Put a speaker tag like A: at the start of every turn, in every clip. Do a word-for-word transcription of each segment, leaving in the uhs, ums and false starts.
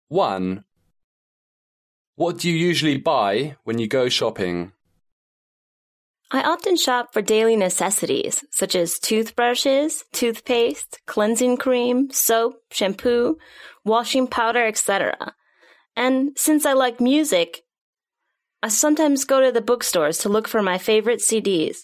A: one. What do you usually buy when you go shopping?
B: I often shop for daily necessities, such as toothbrushes, toothpaste, cleansing cream, soap, shampoo, washing powder, et cetera. And since I like music, I sometimes go to the bookstores to look for my favorite C Ds.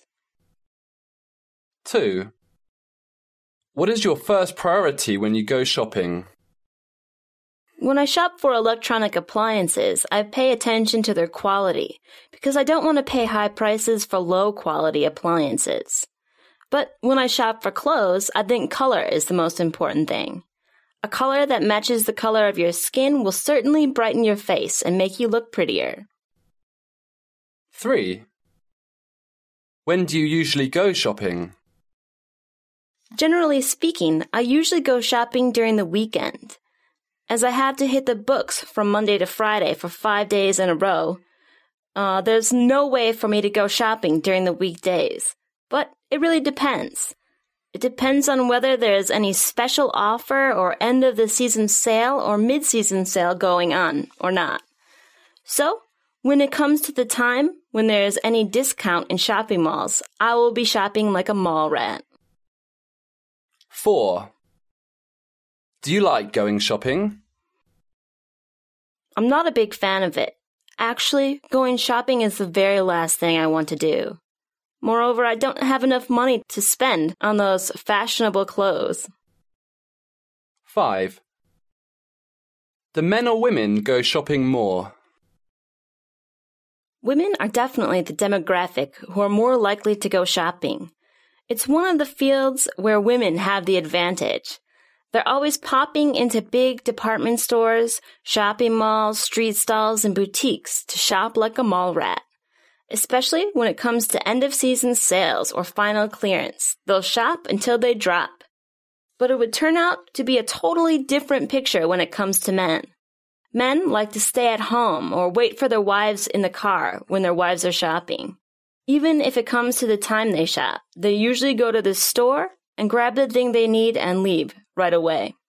A: two. What is your first priority when you go shopping?
B: When I shop for electronic appliances, I pay attention to their quality because I don't want to pay high prices for low-quality appliances. But when I shop for clothes, I think color is the most important thing. A color that matches the color of your skin will certainly brighten your face and make you look prettier.
A: three. When do you usually go shopping?
B: Generally speaking, I usually go shopping during the weekend. As I have to hit the books from Monday to Friday for five days in a row, uh, there's no way for me to go shopping during the weekdays. But it really depends. It depends on whether there's any special offer or end-of-the-season sale or mid-season sale going on or not. So, when it comes to the time when there's any discount in shopping malls, I will be shopping like a mall rat.
A: four. Do you like going shopping?
B: I'm not a big fan of it. Actually, going shopping is the very last thing I want to do. Moreover, I don't have enough money to spend on those fashionable clothes.
A: five. Do men or women go shopping more?
B: Women are definitely the demographic who are more likely to go shopping. It's one of the fields where women have the advantage. They're always popping into big department stores, shopping malls, street stalls, and boutiques to shop like a mall rat. Especially when it comes to end-of-season sales or final clearance. They'll shop until they drop. But it would turn out to be a totally different picture when it comes to men. Men like to stay at home or wait for their wives in the car when their wives are shopping. Even if it comes to the time they shop, they usually go to the store and grab the thing they need and leave right away.